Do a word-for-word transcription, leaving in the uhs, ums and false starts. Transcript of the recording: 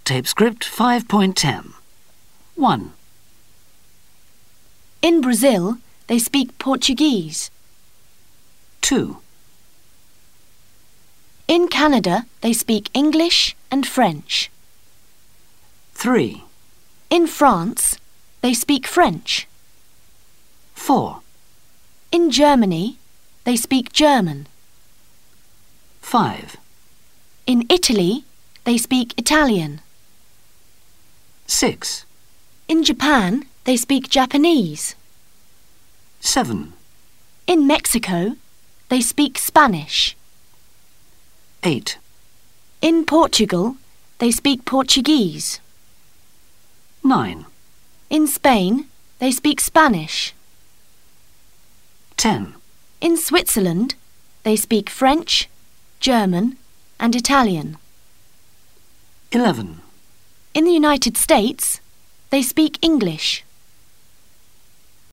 Tape script five point ten. one. In Brazil, they speak Portuguese. two. In Canada, they speak English and French. three. In France, they speak French. four. In Germany, they speak German. five. In Italy, they speak Italian. six. In Japan, they speak Japanese. seven. In Mexico, they speak Spanish. eight. In Portugal, they speak Portuguese. nine. In Spain, they speak Spanish. ten. In Switzerland, they speak French, German, and Italian. eleven. In the United States, they speak English.